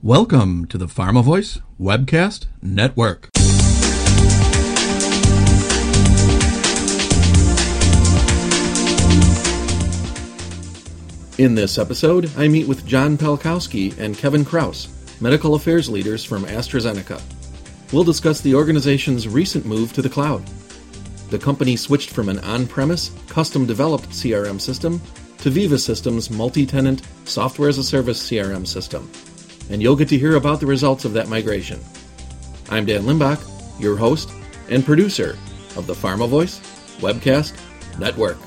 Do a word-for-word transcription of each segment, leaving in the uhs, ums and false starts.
Welcome to the PharmaVoice Webcast Network. In this episode, I meet with John Pelkowski and Kevin Kraus, medical affairs leaders from AstraZeneca. We'll discuss the organization's recent move to the cloud. The company switched from an on-premise, custom-developed C R M system to Veeva Systems' multi-tenant software-as-a-service C R M system. And you'll get to hear about the results of that migration. I'm Dan Limbach, your host and producer of the PharmaVoice Webcast Network.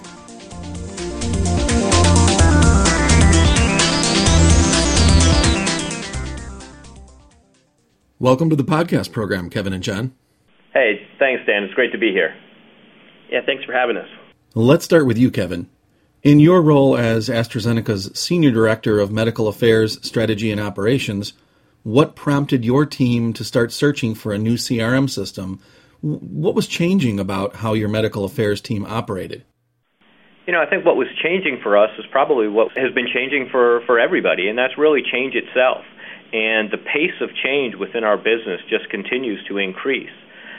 Welcome to the podcast program, Kevin and John. Hey, thanks, Dan. It's great to be here. Yeah, thanks for having us. Let's start with you, Kevin. In your role as AstraZeneca's Senior Director of Medical Affairs, Strategy and Operations, what prompted your team to start searching for a new C R M system? What was changing about how your medical affairs team operated? You know, I think what was changing for us is probably what has been changing for, for everybody, and that's really change itself. And the pace of change within our business just continues to increase.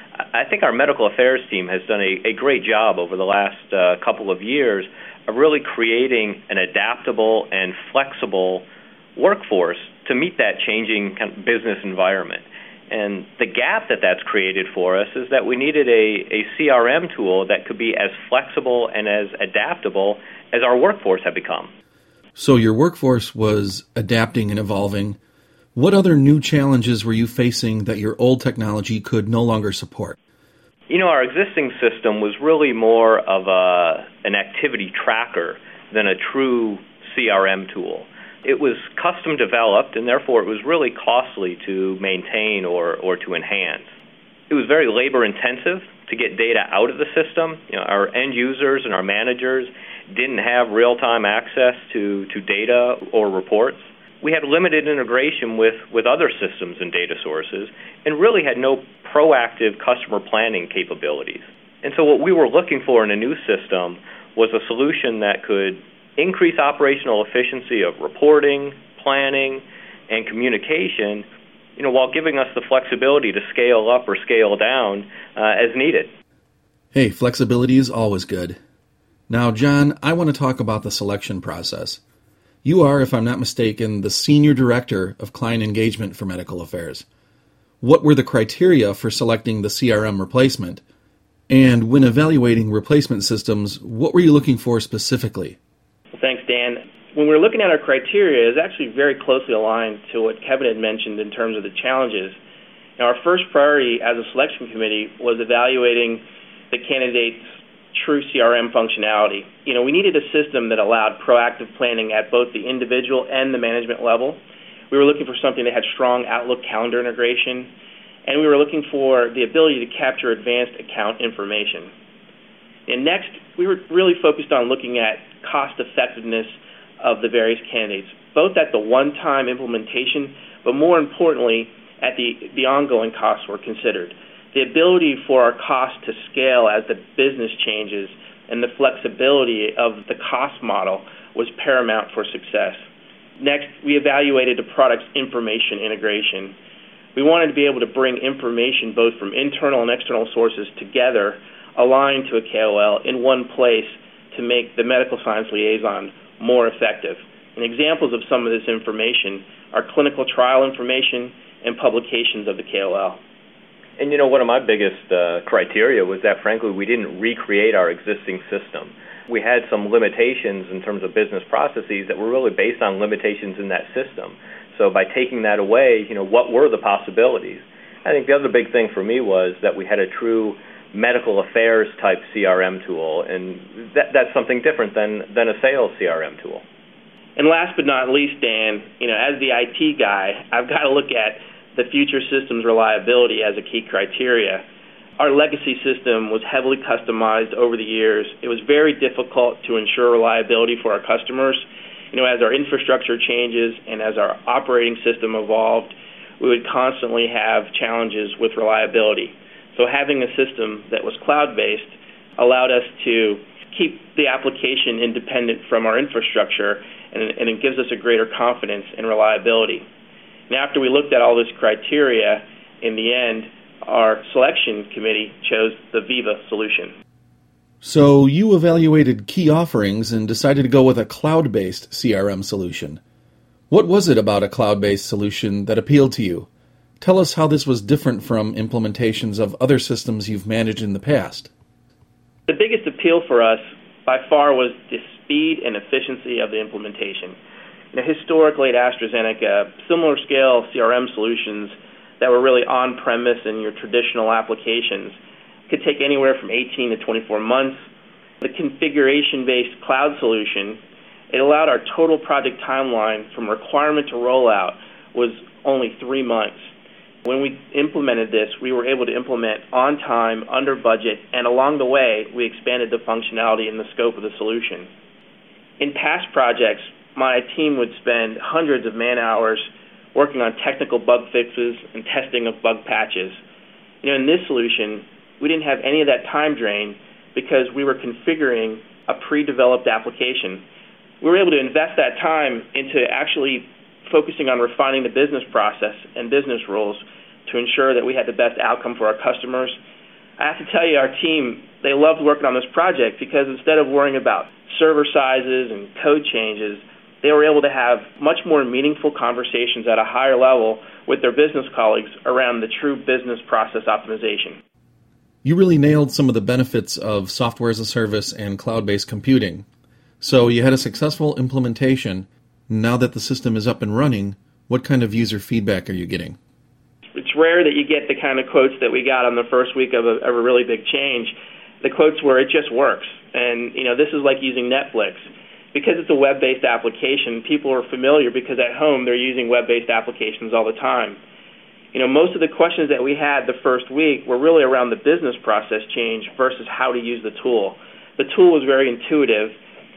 I think our medical affairs team has done a, a great job over the last uh, couple of years of really creating an adaptable and flexible workforce to meet that changing kind of business environment. And the gap that that's created for us is that we needed a, a C R M tool that could be as flexible and as adaptable as our workforce had become. So your workforce was adapting and evolving. What other new challenges were you facing that your old technology could no longer support? You know, our existing system was really more of a, an activity tracker than a true C R M tool. It was custom developed, and therefore it was really costly to maintain or, or to enhance. It was very labor intensive to get data out of the system. You know, our end users and our managers didn't have real-time access to, to data or reports. We had limited integration with, with other systems and data sources and really had no proactive customer planning capabilities. And so what we were looking for in a new system was a solution that could increase operational efficiency of reporting, planning, and communication, you know, while giving us the flexibility to scale up or scale down uh, as needed. Hey, flexibility is always good. Now, John, I want to talk about the selection process. You are, if I'm not mistaken, the Senior Director of Client Engagement for Medical Affairs. What were the criteria for selecting the C R M replacement? And when evaluating replacement systems, what were you looking for specifically? Well, thanks, Dan. When we were looking at our criteria, it was actually very closely aligned to what Kevin had mentioned in terms of the challenges. Now, our first priority as a selection committee was evaluating the candidate's true C R M functionality. You know, we needed a system that allowed proactive planning at both the individual and the management level. We were looking for something that had strong Outlook calendar integration, and we were looking for the ability to capture advanced account information. And next, we were really focused on looking at cost effectiveness of the various candidates, both at the one-time implementation, but more importantly, at the, the ongoing costs were considered. The ability for our cost to scale as the business changes and the flexibility of the cost model was paramount for success. Next, we evaluated the product's information integration. We wanted to be able to bring information both from internal and external sources together, aligned to a K O L in one place to make the medical science liaison more effective. And examples of some of this information are clinical trial information and publications of the K O L. And, you know, one of my biggest uh, criteria was that, frankly, we didn't recreate our existing system. We had some limitations in terms of business processes that were really based on limitations in that system. So by taking that away, you know, what were the possibilities? I think the other big thing for me was that we had a true medical affairs type C R M tool, and that, that's something different than, than a sales C R M tool. And last but not least, Dan, you know, as the I T guy, I've got to look at the future system's reliability as a key criteria. Our legacy system was heavily customized over the years. It was very difficult to ensure reliability for our customers. You know, as our infrastructure changes and as our operating system evolved, we would constantly have challenges with reliability. So having a system that was cloud-based allowed us to keep the application independent from our infrastructure, and, and it gives us a greater confidence in reliability. And after we looked at all this criteria, in the end, our selection committee chose the Viva solution. So you evaluated key offerings and decided to go with a cloud-based C R M solution. What was it about a cloud-based solution that appealed to you? Tell us how this was different from implementations of other systems you've managed in the past. The biggest appeal for us by far was the speed and efficiency of the implementation. Now, historically at AstraZeneca, similar scale C R M solutions that were really on-premise in your traditional applications could take anywhere from eighteen to twenty-four months. The configuration-based cloud solution, it allowed our total project timeline from requirement to rollout was only three months. When we implemented this, we were able to implement on time, under budget, and along the way, we expanded the functionality and the scope of the solution. In past projects, my team would spend hundreds of man-hours working on technical bug fixes and testing of bug patches. You know, in this solution, we didn't have any of that time drain because we were configuring a pre-developed application. We were able to invest that time into actually focusing on refining the business process and business rules to ensure that we had the best outcome for our customers. I have to tell you, our team, they loved working on this project because instead of worrying about server sizes and code changes, they were able to have much more meaningful conversations at a higher level with their business colleagues around the true business process optimization. You really nailed some of the benefits of software as a service and cloud-based computing. So you had a successful implementation. Now that the system is up and running, what kind of user feedback are you getting? It's rare that you get the kind of quotes that we got on the first week of a, of a really big change. The quotes were, "It just works." And, you know, this is like using Netflix. Because it's a web-based application, people are familiar because at home they're using web-based applications all the time. You know, most of the questions that we had the first week were really around the business process change versus how to use the tool. The tool was very intuitive,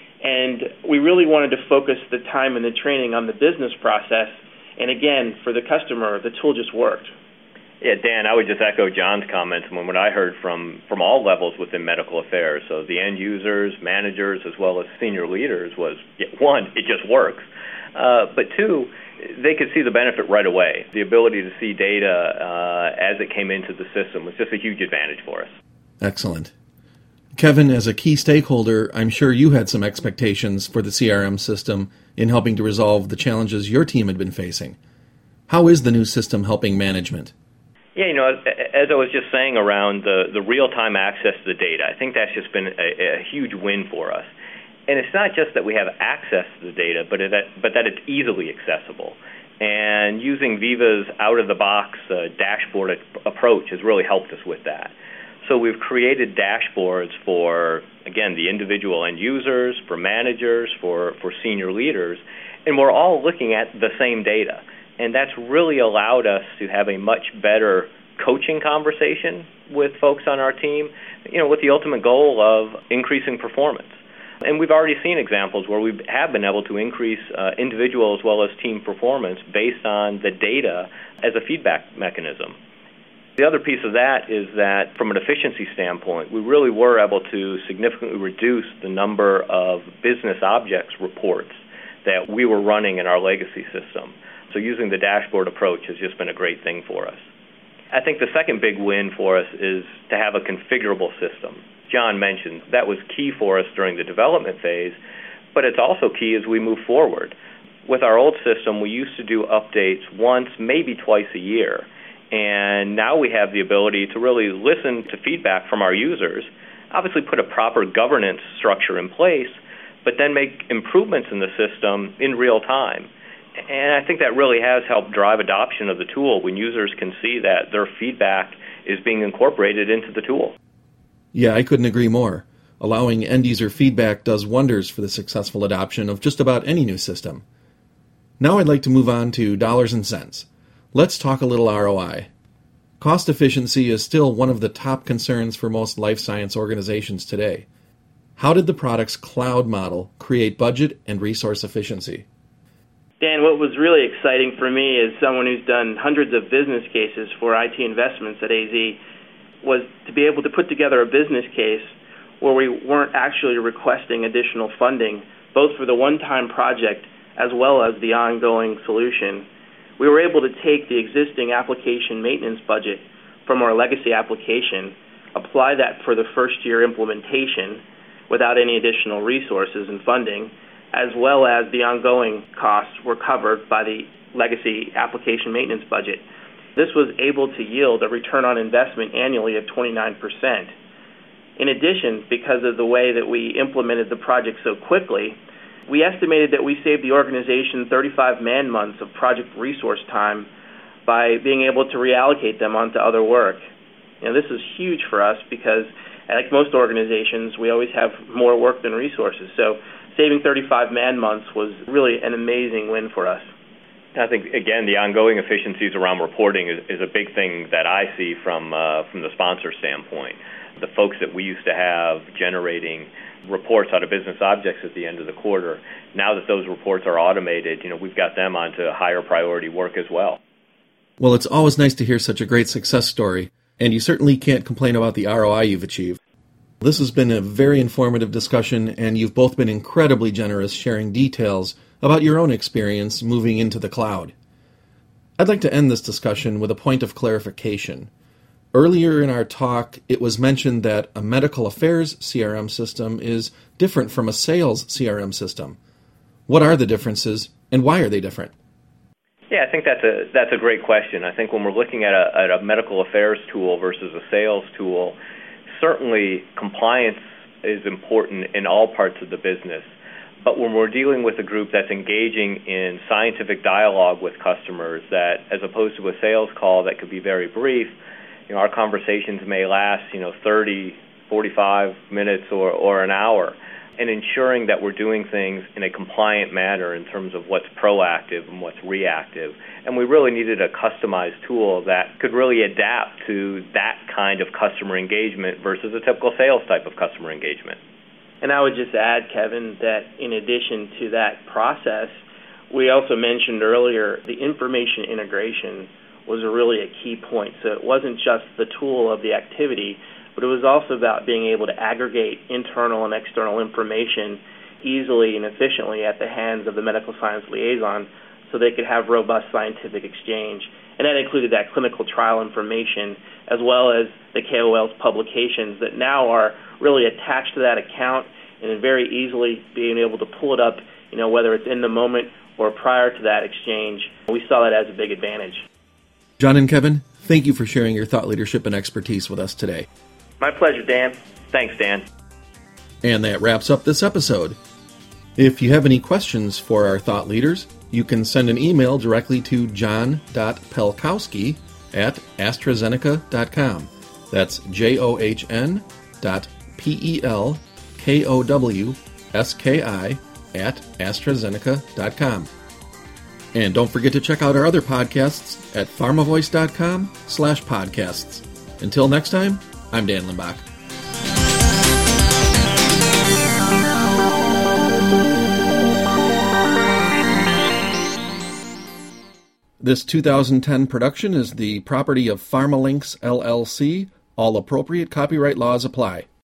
and we really wanted to focus the time and the training on the business process. And again, for the customer, the tool just worked. Yeah, Dan, I would just echo John's comments. When what I heard from, from all levels within medical affairs, so the end users, managers, as well as senior leaders, was, one, it just works. Uh, but two, they could see the benefit right away. The ability to see data uh, as it came into the system was just a huge advantage for us. Excellent. Kevin, as a key stakeholder, I'm sure you had some expectations for the C R M system in helping to resolve the challenges your team had been facing. How is the new system helping management? Yeah, you know, as, as I was just saying around the, the real-time access to the data, I think that's just been a, a huge win for us. And it's not just that we have access to the data, but, it, but that it's easily accessible. And using Viva's out-of-the-box uh, dashboard a- approach has really helped us with that. So we've created dashboards for, again, the individual end users, for managers, for, for senior leaders, and we're all looking at the same data. And that's really allowed us to have a much better coaching conversation with folks on our team, you know, with the ultimate goal of increasing performance. And we've already seen examples where we have been able to increase uh, individual as well as team performance based on the data as a feedback mechanism. The other piece of that is that from an efficiency standpoint, we really were able to significantly reduce the number of business objects reports that we were running in our legacy system. So using the dashboard approach has just been a great thing for us. I think the second big win for us is to have a configurable system. John mentioned that was key for us during the development phase, but it's also key as we move forward. With our old system, we used to do updates once, maybe twice a year. And now we have the ability to really listen to feedback from our users, obviously put a proper governance structure in place, but then make improvements in the system in real time. And I think that really has helped drive adoption of the tool when users can see that their feedback is being incorporated into the tool. Yeah, I couldn't agree more. Allowing end-user feedback does wonders for the successful adoption of just about any new system. Now I'd like to move on to dollars and cents. Let's talk a little R O I. Cost efficiency is still one of the top concerns for most life science organizations today. How did the product's cloud model create budget and resource efficiency? Dan, what was really exciting for me as someone who's done hundreds of business cases for I T investments at A Z was to be able to put together a business case where we weren't actually requesting additional funding, both for the one-time project as well as the ongoing solution. we were able to take the existing application maintenance budget from our legacy application, apply that for the first year implementation without any additional resources and funding, as well as the ongoing costs were covered by the legacy application maintenance budget. This was able to yield a return on investment annually of twenty-nine percent. In addition, because of the way that we implemented the project so quickly, we estimated that we saved the organization thirty-five man-months of project resource time by being able to reallocate them onto other work. You know, this is huge for us because, like most organizations, we always have more work than resources. So saving thirty-five man-months was really an amazing win for us. I think, again, the ongoing efficiencies around reporting is, is a big thing that I see from uh, from the sponsor standpoint. The folks that we used to have generating reports out of business objects at the end of the quarter, now that those reports are automated, you know, we've got them onto higher priority work as well. Well, it's always nice to hear such a great success story, and you certainly can't complain about the R O I you've achieved. This has been a very informative discussion, and you've both been incredibly generous sharing details about your own experience moving into the cloud. I'd like to end this discussion with a point of clarification. Earlier in our talk, it was mentioned that a medical affairs C R M system is different from a sales C R M system. What are the differences, and why are they different? Yeah, I think that's a that's a great question. I think when we're looking at a, at a medical affairs tool versus a sales tool, certainly compliance is important in all parts of the business. But when we're dealing with a group that's engaging in scientific dialogue with customers, that as opposed to a sales call that could be very brief, you know, our conversations may last, you know, thirty, forty-five minutes or, or an hour, and ensuring that we're doing things in a compliant manner in terms of what's proactive and what's reactive. And we really needed a customized tool that could really adapt to that kind of customer engagement versus a typical sales type of customer engagement. And I would just add, Kevin, that in addition to that process, we also mentioned earlier the information integration was really a key point. So it wasn't just the tool of the activity, but it was also about being able to aggregate internal and external information easily and efficiently at the hands of the medical science liaison so they could have robust scientific exchange. And that included that clinical trial information as well as the K O L's publications that now are really attached to that account and very easily being able to pull it up, you know, whether it's in the moment or prior to that exchange. We saw that as a big advantage. John and Kevin, thank you for sharing your thought leadership and expertise with us today. My pleasure, Dan. Thanks, Dan. And that wraps up this episode. If you have any questions for our thought leaders, you can send an email directly to john dot pelkowski at AstraZeneca dot com. That's J O H N dot P E L K O W S K I at AstraZeneca dot com. And don't forget to check out our other podcasts at pharmavoice dot com slash podcasts. Until next time, I'm Dan Limbach. This two thousand ten production is the property of PharmaLinks, L L C. All appropriate copyright laws apply.